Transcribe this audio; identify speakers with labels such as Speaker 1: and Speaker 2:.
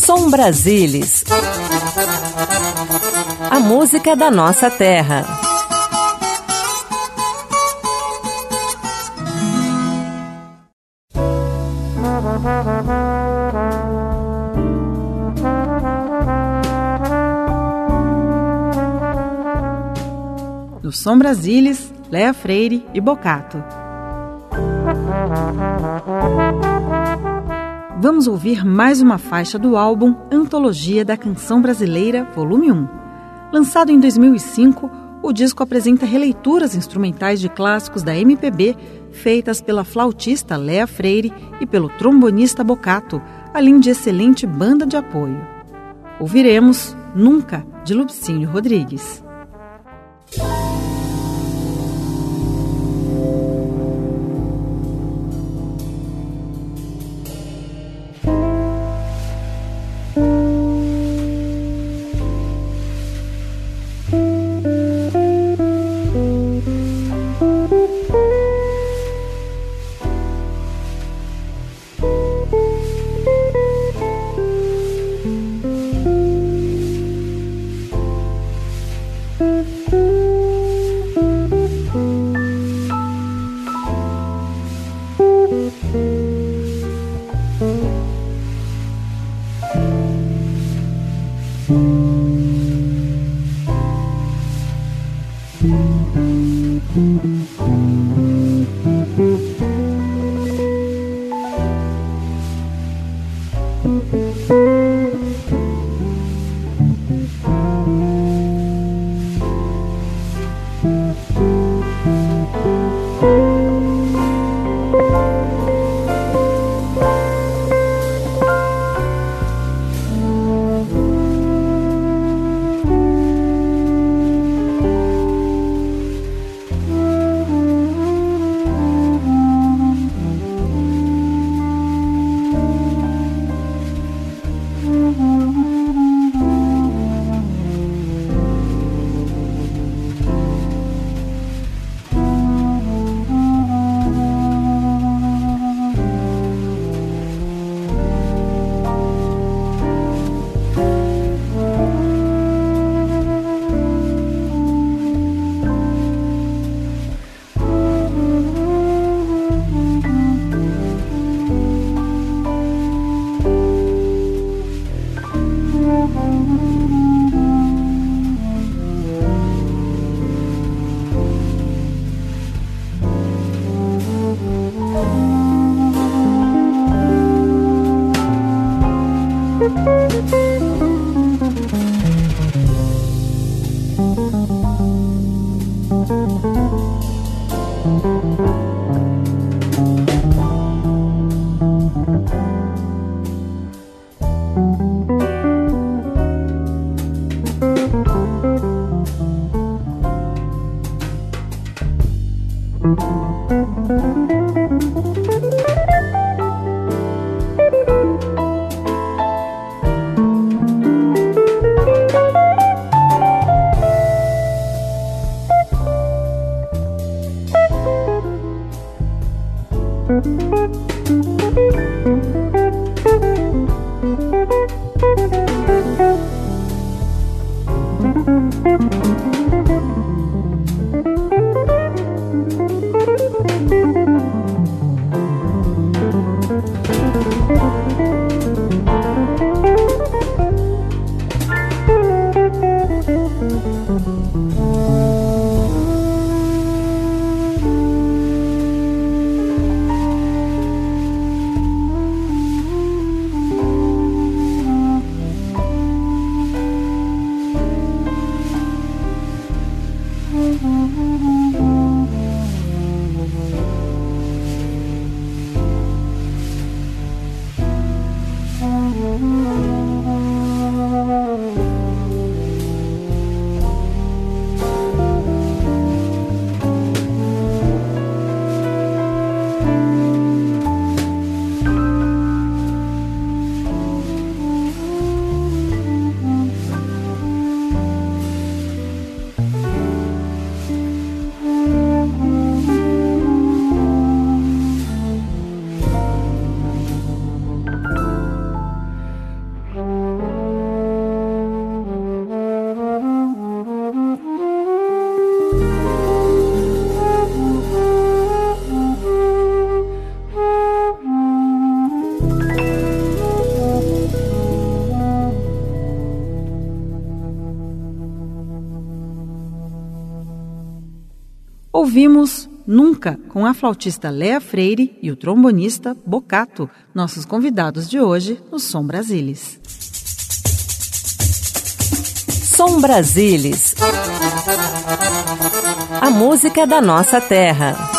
Speaker 1: Som Brasilis. A música da nossa terra.
Speaker 2: No Som Brasilis, Léa Freire e Bocato. Vamos ouvir mais uma faixa do álbum Antologia da Canção Brasileira, volume 1. Lançado em 2005, o disco apresenta releituras instrumentais de clássicos da MPB, feitas pela flautista Léa Freire e pelo trombonista Bocato, além de excelente banda de apoio. Ouviremos Nunca, de Lupicínio Rodrigues. Ouvimos Nunca, com a flautista Léa Freire e o trombonista Bocato, nossos convidados de hoje no Som Brasilis.
Speaker 1: Som Brasilis. A música da nossa terra.